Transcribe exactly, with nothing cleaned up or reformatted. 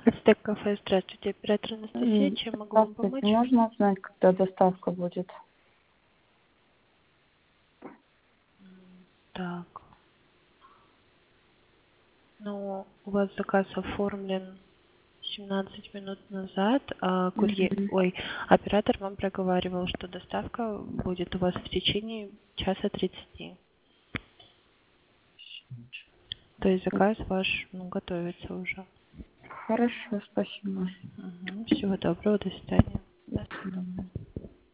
Стек кафе, здравствуйте, оператор Анастасия, М, чем могу вам Здравствуйте, помочь? можно узнать, когда доставка будет? Так, ну, у вас заказ оформлен семнадцать минут назад, а курьер, Мгм. ой, оператор вам проговаривал, что доставка будет у вас в течение часа тридцати. То есть заказ ваш, ну, готовится уже. Хорошо, спасибо. Мгм. Всего доброго, до свидания. До свидания.